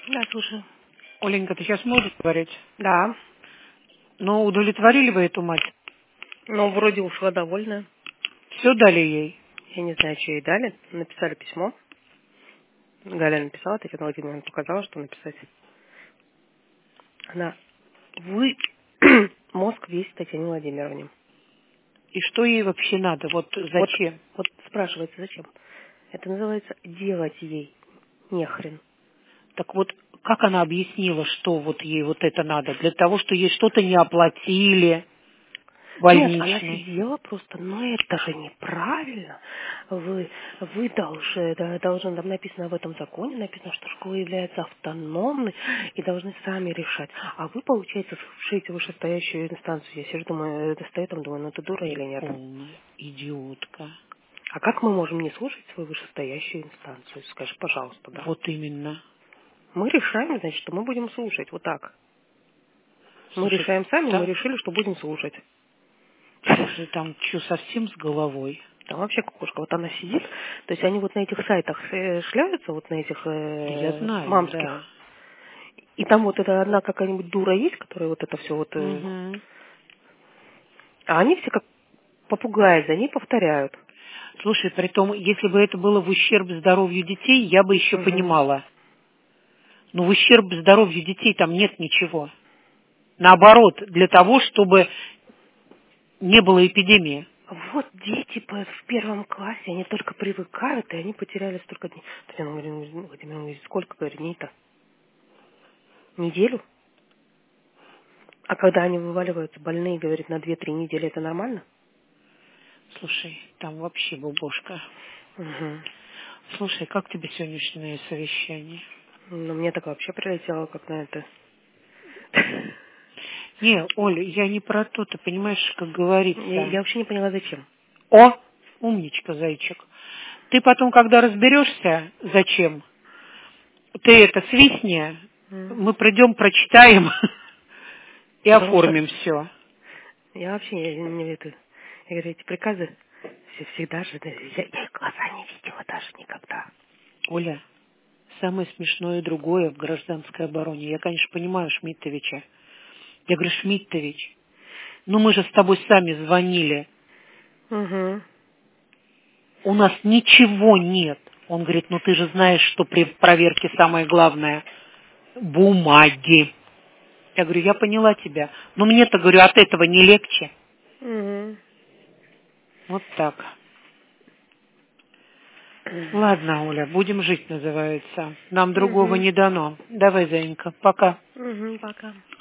Да, слушаю. Оленька, ты сейчас можешь говорить? Да. Но удовлетворили вы эту мать? Ну, вроде ушла довольная. Все дали ей? Я не знаю, что ей дали. Написали письмо. Галя написала, Татьяна Владимировна показала, что написать. Она мозг весь Татьяне Владимировне. И что ей вообще надо? Вот зачем? Вот спрашивается, зачем? Это называется делать ей нехрен. Так вот, как она объяснила, что вот ей вот это надо? Для того, что ей что-то не оплатили, Нет, она больничный? сидела просто, но это же неправильно. Вы должны, там написано в этом законе, написано, что школа является автономной и должны сами решать. А вы, получается, слушаете вышестоящую инстанцию. Я сижу, думаю, достаю там, думаю, ну ты дура или нет. Полная идиотка. А как мы можем не слушать свою вышестоящую инстанцию? Скажи, пожалуйста, да. Вот именно. Мы решаем, значит, что мы будем слушать. Вот так. Мы Слушай, решаем сами, мы решили, что будем слушать. слушай, там что, совсем с головой? Там вообще кукушка. Вот она сидит. То есть они вот на этих сайтах шляются, вот на этих Я знаю, мамских. да. И там вот эта одна какая-нибудь дура есть, которая вот это все вот... Угу. А они все как попугаи за ней повторяют. Слушай, притом, если бы это было в ущерб здоровью детей, я бы еще Угу. понимала. Но в ущерб здоровью детей там нет ничего. Наоборот, для того, чтобы не было эпидемии. Вот дети в первом классе, они только привыкают, и они потеряли столько дней. Татьяна Владимировна говорит, сколько, говорит, дней-то? Неделю? А когда они вываливаются больные, говорит, на 2-3 недели, это нормально? Слушай, там вообще бубошка. Угу. Слушай, как тебе сегодняшнее совещание? Ну, мне так вообще прилетело, как на это. Не, Оля, я не про то, ты понимаешь, как Я говорится. вообще не поняла, зачем. О, умничка, зайчик. Ты потом, когда разберешься, зачем, ты это свистни, мы придем, прочитаем и Потому что оформим все. я вообще не это. Я говорю, эти приказы всегда же, да, я их глаза не видела даже никогда. Оля, самое смешное другое в гражданской обороне. Я, конечно, понимаю Шмидтовича. Я говорю, Шмидтович, ну мы же с тобой сами звонили. Угу. У нас ничего нет. Он говорит, ну ты же знаешь, что при проверке самое главное — бумаги. Я говорю, я поняла тебя. Но мне-то, говорю, от этого не легче. Угу. Вот так. Ладно, Оля, будем жить, называется. Нам другого Угу. не дано. Давай, Заинька, пока. Угу, пока.